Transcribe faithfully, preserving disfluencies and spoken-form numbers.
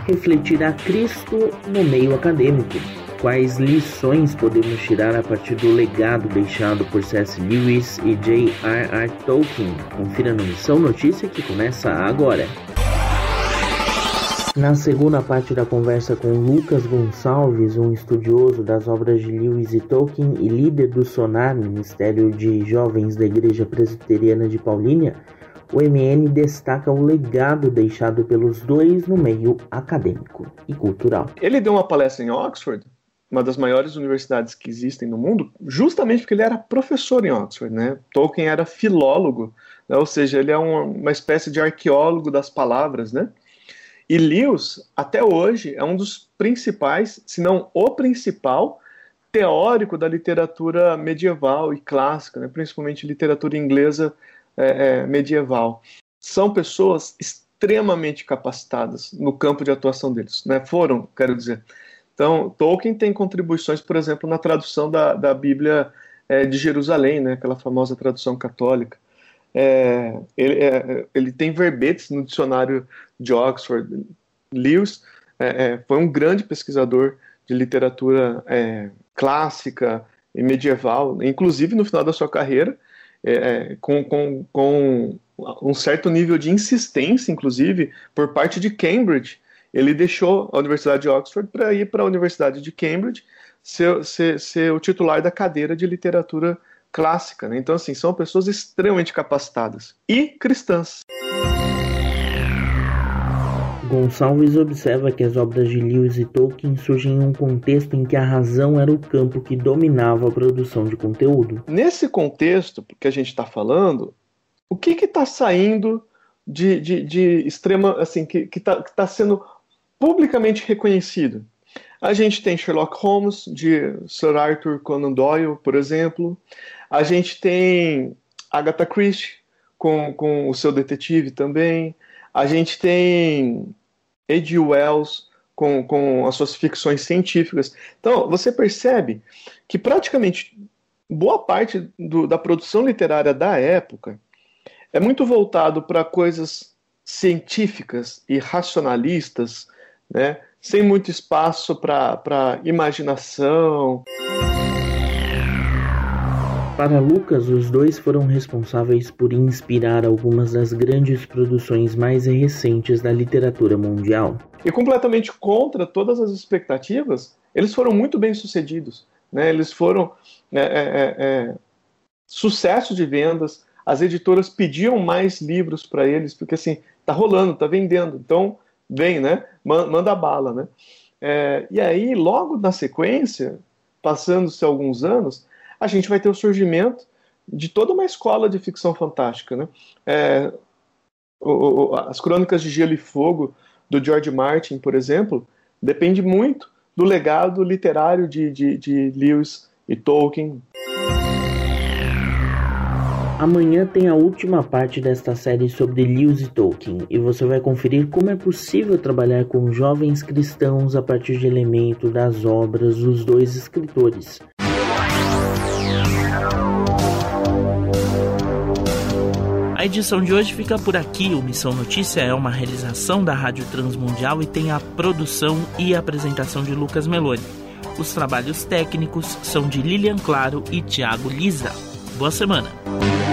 refletirá Cristo no meio acadêmico. Quais lições podemos tirar a partir do legado deixado por C S. Lewis e J R R. Tolkien? Confira no Missão Notícia, que começa agora. Na segunda parte da conversa com Lucas Gonçalves, um estudioso das obras de Lewis e Tolkien e líder do SONAR, Ministério de Jovens da Igreja Presbiteriana de Paulínia, o M N destaca o legado deixado pelos dois no meio acadêmico e cultural. Ele deu uma palestra em Oxford, uma das maiores universidades que existem no mundo, justamente porque ele era professor em Oxford, né? Tolkien era filólogo, né? Ou seja, ele é uma, uma espécie de arqueólogo das palavras, né? E Lewis, até hoje, é um dos principais, se não o principal, teórico da literatura medieval e clássica, né? Principalmente literatura inglesa é, é, medieval. São pessoas extremamente capacitadas no campo de atuação deles, né? Foram, quero dizer. Então, Tolkien tem contribuições, por exemplo, na tradução da, da Bíblia é, de Jerusalém, né, aquela famosa tradução católica. É, ele, é, ele tem verbetes no dicionário de Oxford. Lewis é, é, foi um grande pesquisador de literatura é, clássica e medieval, inclusive no final da sua carreira, é, com, com, com um certo nível de insistência, inclusive, por parte de Cambridge. Ele deixou a Universidade de Oxford para ir para a Universidade de Cambridge ser, ser, ser o titular da cadeira de literatura clássica, né? Então, assim, são pessoas extremamente capacitadas e cristãs. Gonçalves observa que as obras de Lewis e Tolkien surgem em um contexto em que a razão era o campo que dominava a produção de conteúdo. Nesse contexto que a gente está falando, o que está saindo de, de, de extrema, assim, que está que tá sendo publicamente reconhecido? A gente tem Sherlock Holmes, de Sir Arthur Conan Doyle, por exemplo. A gente tem Agatha Christie, com, com o seu detetive também. A gente tem H G Wells, com, com as suas ficções científicas. Então, você percebe que praticamente boa parte do, da produção literária da época é muito voltado para coisas científicas e racionalistas, né? Sem muito espaço para imaginação. Para Lucas, os dois foram responsáveis por inspirar algumas das grandes produções mais recentes da literatura mundial. E completamente contra todas as expectativas, eles foram muito bem sucedidos, né? Eles foram é, é, é, sucesso de vendas. As editoras pediam mais livros para eles, porque assim, tá rolando, tá vendendo, então vem, né? Manda bala, né? É, e aí, logo na sequência, passando-se alguns anos, a gente vai ter o surgimento de toda uma escola de ficção fantástica, né? É, o, o, as Crônicas de Gelo e Fogo, do George Martin, por exemplo, depende muito do legado literário de, de, de Lewis e Tolkien. Amanhã tem a última parte desta série sobre Lewis e Tolkien, e você vai conferir como é possível trabalhar com jovens cristãos a partir de elementos das obras dos dois escritores. A edição de hoje fica por aqui. O Missão Notícia é uma realização da Rádio Transmundial e tem a produção e apresentação de Lucas Meloni. Os trabalhos técnicos são de Lilian Claro e Thiago Liza. Boa semana!